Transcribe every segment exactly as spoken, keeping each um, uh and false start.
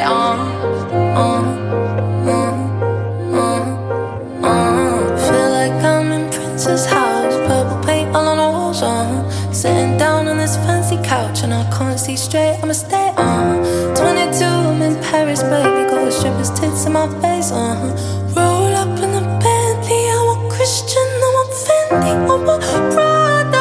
on. Uh, uh, uh, uh. Feel like I'm in Prince's house, purple paint all on the walls. Uh, sitting down on this fancy couch and I can't see straight. I'ma stay on. Uh, twenty-two, I'm in Paris, baby. Got strippers' tits in my face. Uh, roll up in the Bentley. I want Christian, I want Fendi, I want Prada.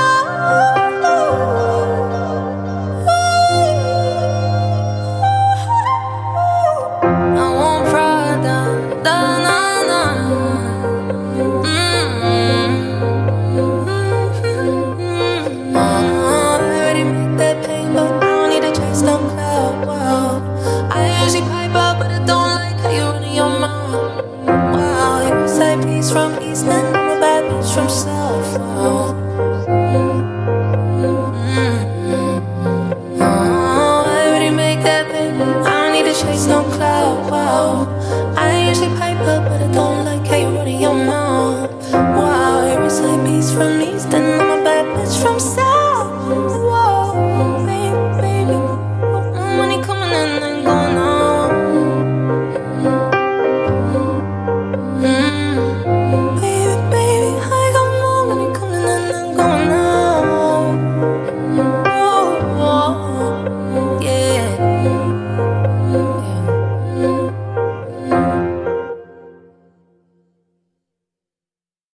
I want Prada, da na na. Mm-hmm. I already made that paper. I don't need to chase no cloud. Wow. I usually pipe up, but I don't like how you running your mouth. Wow, you a side piece from East End, I'm a bad bitch from South. Wow. Mm-hmm. Oh, I already make that paper. I don't need to chase no cloud. Wow. I usually pipe up, but I don't like how you running your mouth. Wow, you're a side piece from East End.